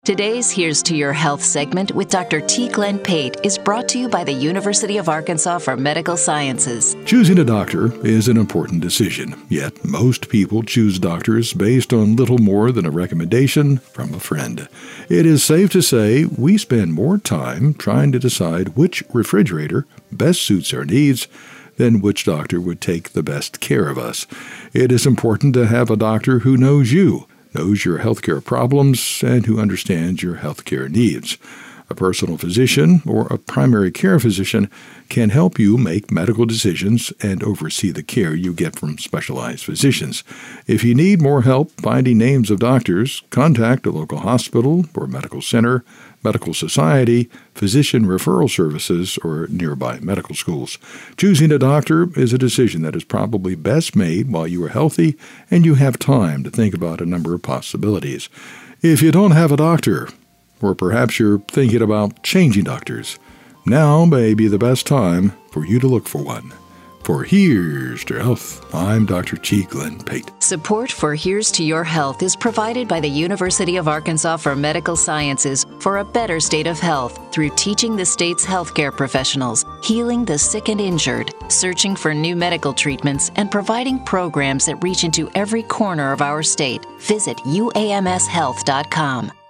Today's Here's to Your Health segment with Dr. T. Glenn Pate is brought to you by the University of Arkansas for Medical Sciences. Choosing a doctor is an important decision, yet most people choose doctors based on little more than a recommendation from a friend. It is safe to say we spend more time trying to decide which refrigerator best suits our needs than which doctor would take the best care of us. It is important to have a doctor who knows you, knows your healthcare problems, and who understands your healthcare needs. A personal physician or a primary care physician can help you make medical decisions and oversee the care you get from specialized physicians. If you need more help finding names of doctors, contact a local hospital or medical center, medical society, physician referral services, or nearby medical schools. Choosing a doctor is a decision that is probably best made while you are healthy and you have time to think about a number of possibilities. If you don't have a doctor, or perhaps you're thinking about changing doctors, now may be the best time for you to look for one. For Here's to Your Health, I'm Dr. T. Glenn Pate. Support for Here's to Your Health is provided by the University of Arkansas for Medical Sciences for a better state of health through teaching the state's healthcare professionals, healing the sick and injured, searching for new medical treatments, and providing programs that reach into every corner of our state. Visit uamshealth.com.